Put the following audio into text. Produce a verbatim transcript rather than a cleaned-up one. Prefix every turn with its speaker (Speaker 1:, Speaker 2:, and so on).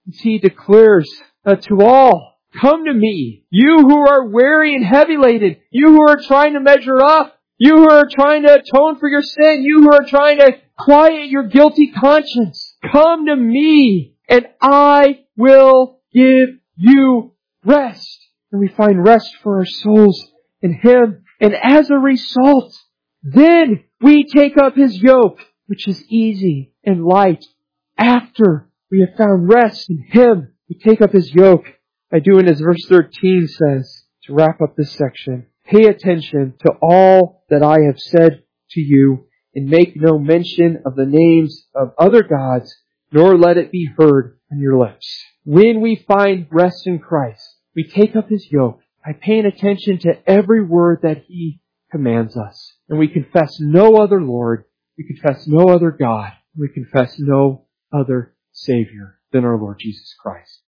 Speaker 1: He declares uh, to all, come to me, you who are weary and heavy laden, you who are trying to measure up, you who are trying to atone for your sin, you who are trying to quiet your guilty conscience. Come to me, and I will give you rest. And we find rest for our souls in Him. And as a result, then we take up His yoke, which is easy and light. After we have found rest in Him, we take up His yoke by doing as verse thirteen says, to wrap up this section. Pay attention to all that I have said to you, and make no mention of the names of other gods, nor let it be heard on your lips. When we find rest in Christ, we take up His yoke by paying attention to every word that He commands us. And we confess no other Lord, we confess no other God, we confess no other Savior than our Lord Jesus Christ.